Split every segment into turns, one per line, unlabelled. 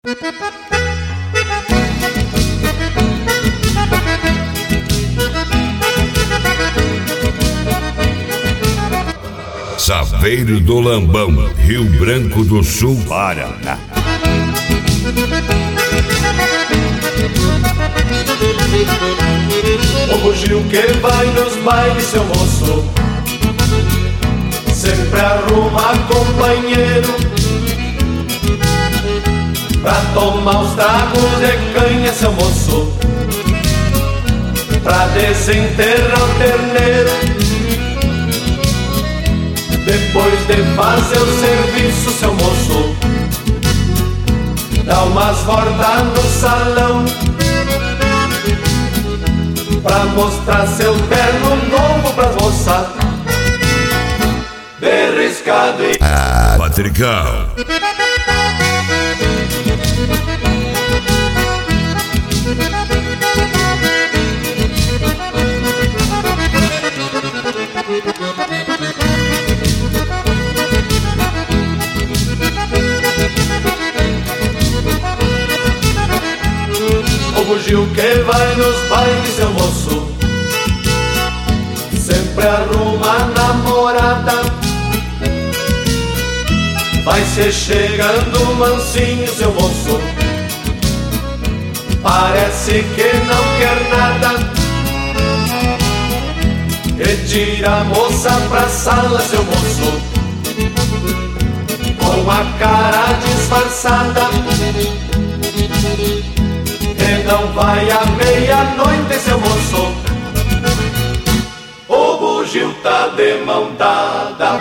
Saveiro do Lambão, Rio Branco do Sul, Paraná.
O bugio que vai nos bailes, seu moço, sempre arruma companheiro pra tomar os tragos de canha, seu moço, pra desenterrar o terneiro. Depois de fazer o serviço, seu moço, dá umas voltas no salão pra mostrar seu terno novo pras moças, berriscado e...
Patricão.
O bugio que vai nos bailes, seu moço, sempre arruma namorada, vai se chegando mansinho, seu moço, parece que não quer nada, e tira a moça pra sala, seu moço, com a cara disfarçada. E não vai à meia-noite, seu moço, o bugio tá de mão dada.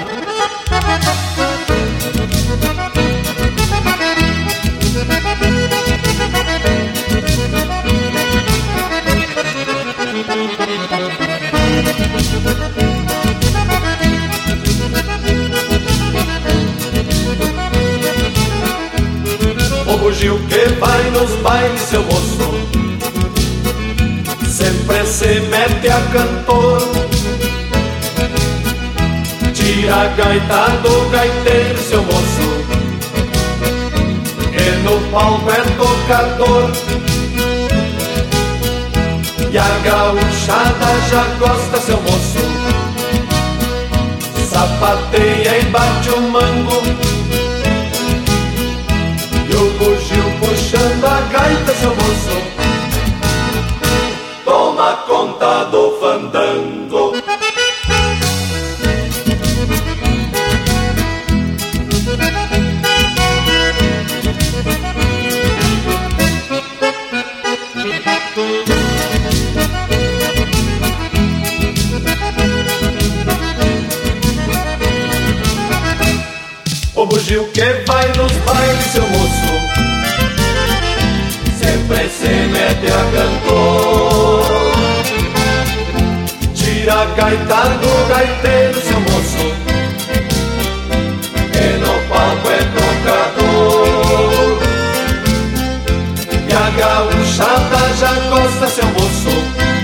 O bugio que vai nos bailes, seu moço, sempre se mete a cantor, tira a gaita do gaiteiro, seu moço, e no palco é tocador. E a gauchada já gosta, seu moço, sapateia e bate o mango, e o bugio puxando a gaita, seu moço, toma conta do fandango. O bugio que vai nos bailes, seu moço, sempre se mete a cantor, tira a gaita do gaiteiro, seu moço, e no palco é tocador. E a gauchada já gosta, seu moço,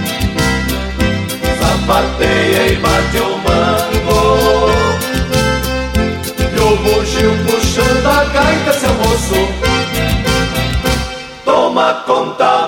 sapateia e bate o mango, o bugio puxando a gaita, seu moço, toma conta